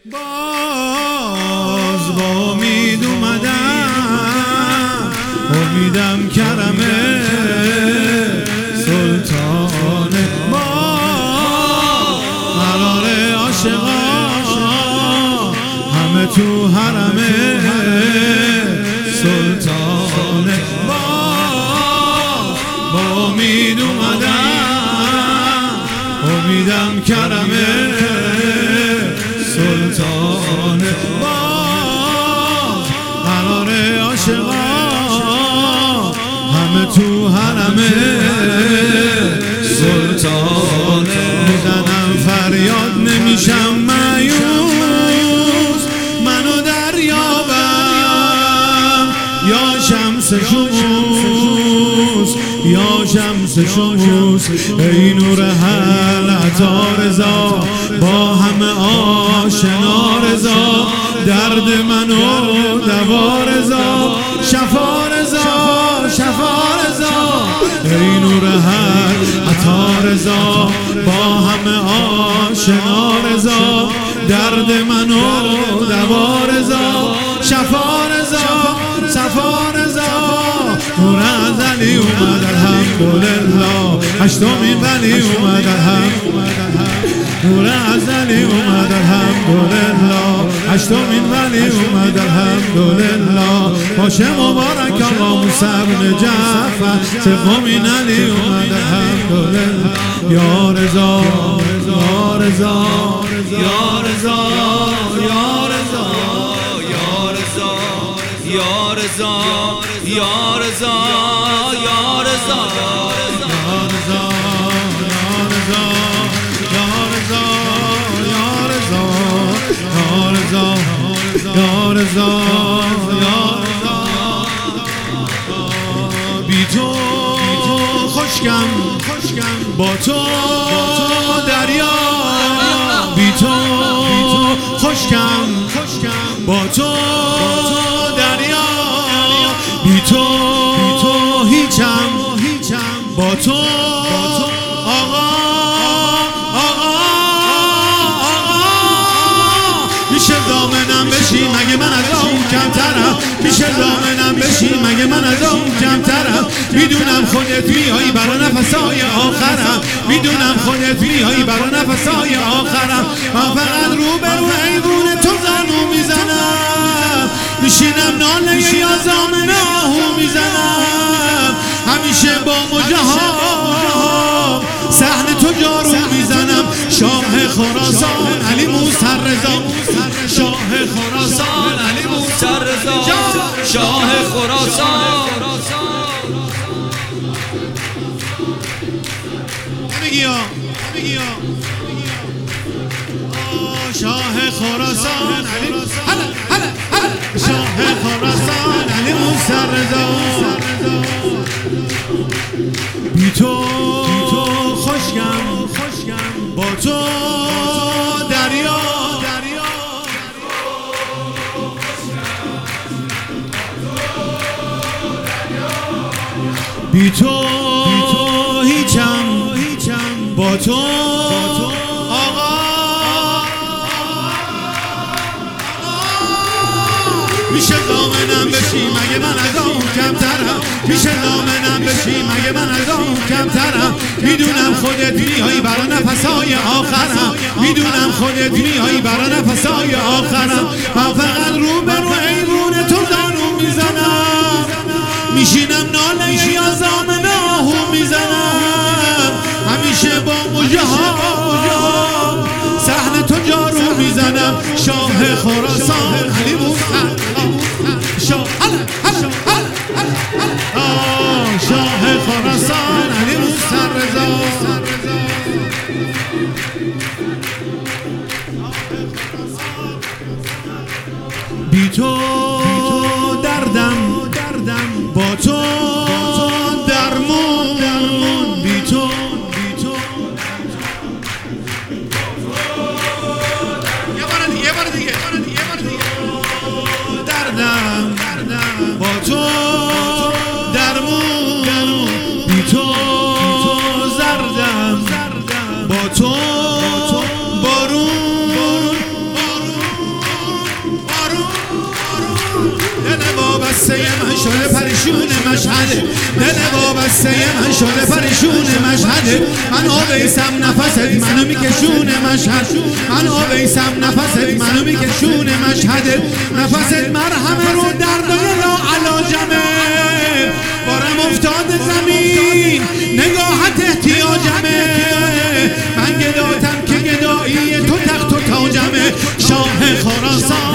باز با امید اومدم، امیدم کرمه سلطان ما، قرار عاشقا همه تو حرمه سلطان ما. با امید اومدم، امیدم کرمه سلطان ما، قرار عاشقا همه تو حرمه سلطان. میزنم فریاد نمیشم مایوس، منو دریابم یا شمس شموس، یا شمس شموس. ای نور حل عطا رضا، با همه آشنا رضا، درد منو دوا رضا، شفا رضا، شفا رضا. ای نور حل عطا رضا، با همه آشنا رضا، درد منو دوا رضا، شفا رضا، شفا رضا. نور ازلی اومد الحمدلله، هشتمین ولی اومد الحمدلله. نور ازلی اومد الحمدلله، هشتمین ولی اومد الحمدلله. باشه مبارک آقا موسی بن جعفر، سومین علی اومد الحمدلله. یا رضا یا رضا یا رضا یا رضا یا رضا یا رضا یا رضا یا رضا یا رضا. بی تو خشکم با تو دریا، بی تو خشکم با تو دریا، بی تو هیچم با تو آقا. میشه دامنم بشی مگه من از اون کمترم، میشه دامنم بشی مگه من از اون کمترم. میدونم خودت میایی برا نفسای آخرم، میدونم خودت میایی برا نفسای آخرم. من فقط رو به رو حیوون تو زنو میزنم، میشینم ناله یا زامن آهو میزنم. همیشه با مجاهد صحن تو جارو میزنم. شاه خراسان علی موسی رضا، شاه خراسان علی موسی رضا، شاه خراسان. شاه خراسان علی، شاه خراسان علی موسی رضا. بی تو خشکم با تو دریا، بی تو هیچم با تو آقا. میشه دامنم بشی مگه من از اون کمترم، میشه دامنم بشی مگه من از اون کمترم. میدونم خودت میایی برا نفسای آخرم، میدونم خودت میایی برا نفسای آخرم. من فقط رو به رو حیوون تو زنو میزنم، میشینم ناله یا زامن آهو میزنم. همیشه با مجاهد صحن تو جارو میزنم. شاه خراسان علی موسی، شاه خراسان علی موسی رضا. بی تو دردم با تو درمون، بی تو یه بار دیگه دردم با تو درمون، بی تو زردم با تو بارون. شده پریشون مشهده، دل وابسته من شده پریشون مشهده. من اویسم نفست منو میکشون مشهد، من اویسم نفست منو میکشون مشهده. نفست مرهمه رو دردای لا علاجمه، بارم افتاد زمین نگاهت احتیاجمه. من گداتم که گدایی تو تخت و تاجمه، شاه خراسان